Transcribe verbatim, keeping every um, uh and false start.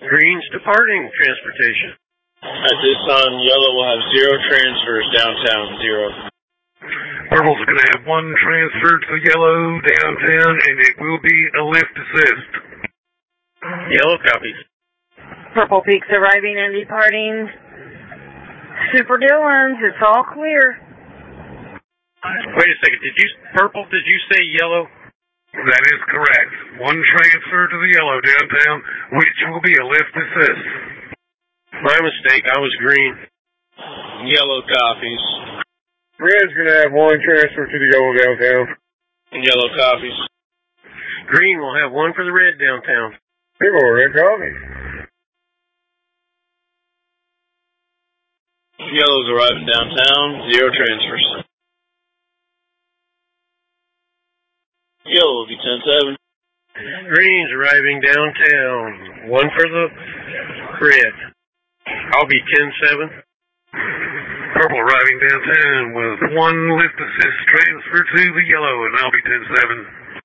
Green's departing transportation. At this time, yellow will have zero transfers downtown, zero. Purple's going to have one transfer to yellow downtown, and it will be a lift assist. Yellow copies. Purple Peaks arriving and departing. Super Dillons, it's all clear. Wait a second, did you, Purple, did you say yellow? That is correct. One transfer to the yellow downtown, which will be a lift assist. My mistake, I was green. Yellow copies. Red's going to have one transfer to the yellow downtown. Yellow copies. Green will have one for the red downtown. People are red copies. Yellow's arriving downtown, zero transfers. Yellow will be ten seven. Green's arriving downtown, one for the red. I'll be ten seven. Purple arriving downtown with one lift assist transfer to the yellow, and I'll be ten seven.